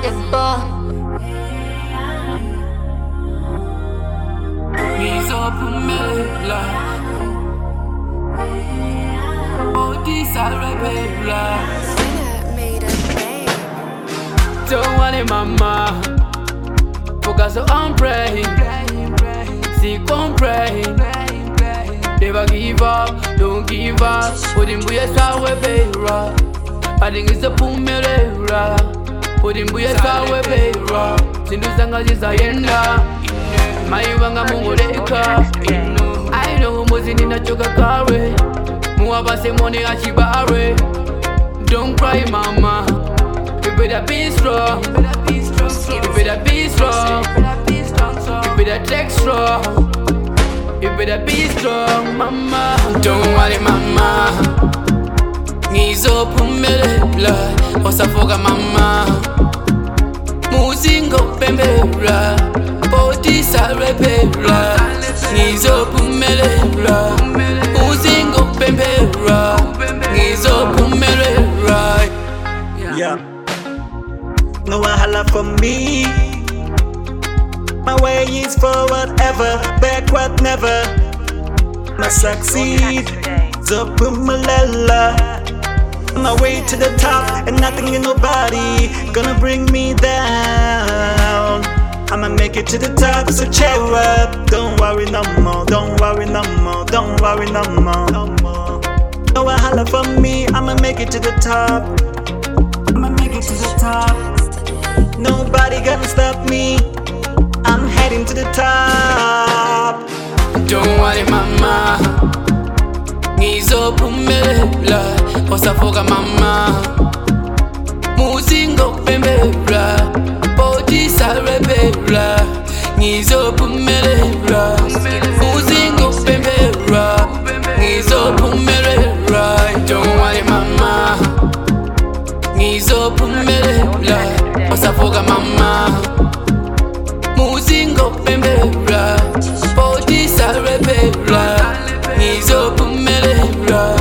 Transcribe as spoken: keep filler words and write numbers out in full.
Yeba. Ngizophumelela Odisa rebella made a name. Don't worry mama Focus on praying Seek on praying Never give up, don't give up Udimbuye sawe beira Adingiza pumelela Udimbuye sawe beira Sindu zanga zizayenda Mayuwanga mungoleka I know muzi ninachoka kare Muwabase mone achibare Don't cry mama You better be strong You better be strong You better take strong You better be strong mama Don't worry mama Ngizophumelela Osafoka mama Muzingo pembela Odisa rebella Ngizophumelela Muzingo pembela Ngizophumelela Yeah. No wahala for me. My way is forward ever, backward never. I succeed. Zophumelela. On my way to the top, and nothing and nobody gonna bring me down. I'ma make it to the top, so cheer up. Don't worry no more, don't worry no more, don't worry no more. No wahala for me, I'ma make it to the top. I'ma make it to the top. Nobody gonna stop me. I'm heading to the top. Don't worry mama Ngizophumelela Osafoka mama Muzingo pembela Odisa rebella Ngizophumelela Muzingo pembela Ngizophumelela Don't worry mama Ngizophumelela Osafoka mama Muzingo pembela Odisa rebella Ngizophumelela